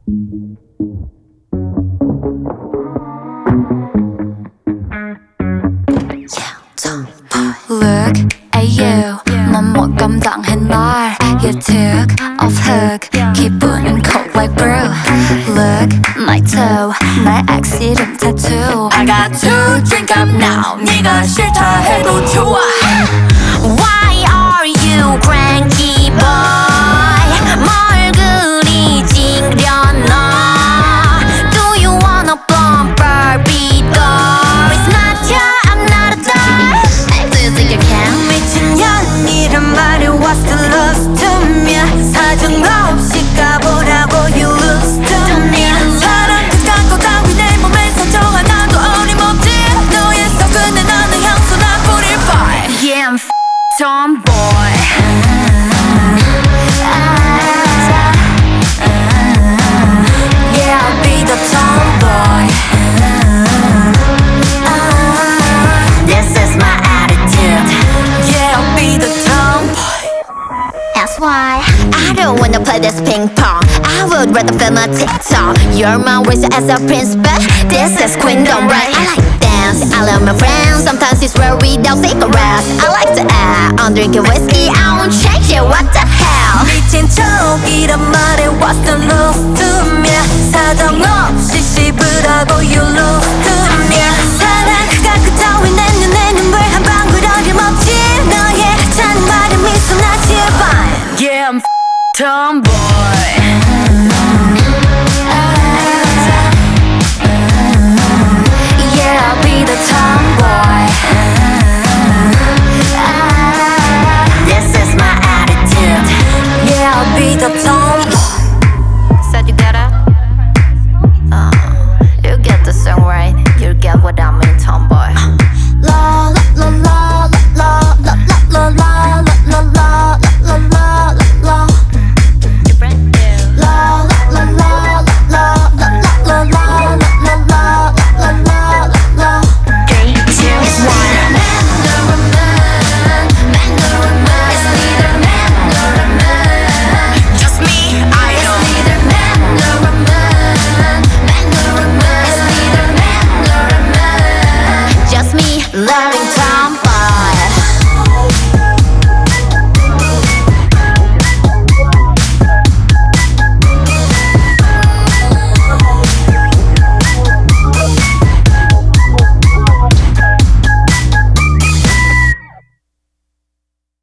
Look at you, 넌 뭐 감당해 날. You took off hook, 기분은 cold like brew. Look, my toe, 날 accident tattoo. I got to drink up now, 네가 싫다 해도 좋아. Why are you cranky boy? 뭘 그리 찡그려놔? Do you wanna bump Barbie doll? It's not your, I'm not a doll. Do you think you can? 미친년이란 말이 what's the love to me? 사정없이 가보라고 you lose to me. 사랑 그딴 거 따위 내 몸에 사정 하나도 어림없지. 너의 속은에 나는 향수 나 뿌릴 boy. Yeah, I'm tomboy. Yeah, I'll be the tomboy. This is my attitude. Yeah, I'll be the tomboy. That's why I don't wanna play this ping pong. I would rather film a TikTok. You're my race as a prince, but this is queendom, right? I like dance, I love my friends. Sometimes it's rare without cigarettes. I like to act, I'm drinking whiskey. I won't change it, what the hell? 미친 척이란 말에 what's the love to me? 사정없이 씹으라고 you lose to me. 사랑 그 따위 내 눈에 눈물 한 방울 어림없지. 너의 하찮은 말에 미소 나 제발. Yeah, I'm tomboy.